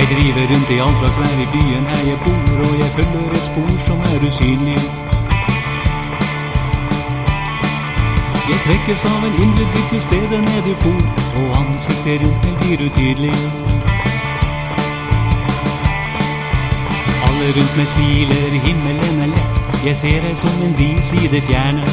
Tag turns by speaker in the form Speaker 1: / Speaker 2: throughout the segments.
Speaker 1: Jeg driver rundt I all slags vær I byen her jeg bor, og jeg følger et spor som usynlig. Jeg trekkes av en indre drift til stedet ned du for, og ansiktet rundt meg blir utydelig. Alle rundt meg siler, himmelen lett, jeg ser deg som en vis I det fjerne.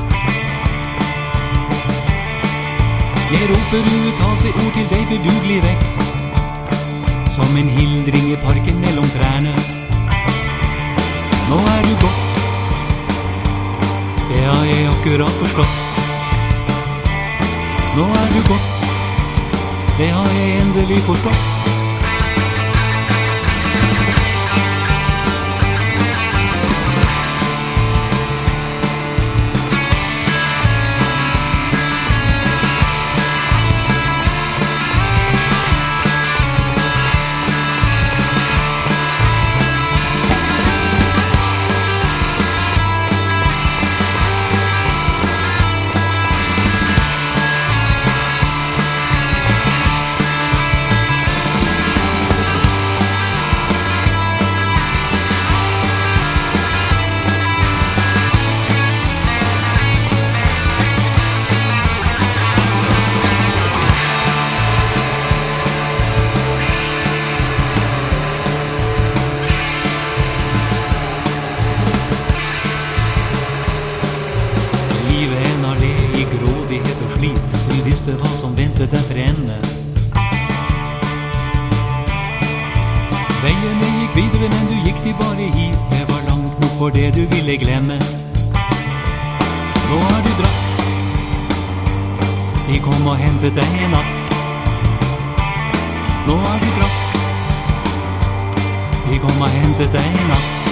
Speaker 1: Jeg roper uttalte ord til deg for du glir vekk, som en hildring I parken mellom trærne. Nå du gått, det har jeg akkurat forstått. Nå du gått, det har jeg endelig forstått. Livet en allé I grådighet og slit, du visste hva som ventet deg for ende. Veiene gikk videre, men du gikk de bare hit, det var langt nok for det du ville glemme. Nå du dratt, de kom og hentet deg I natt. Nå du dratt, de kom og hentet deg I natt.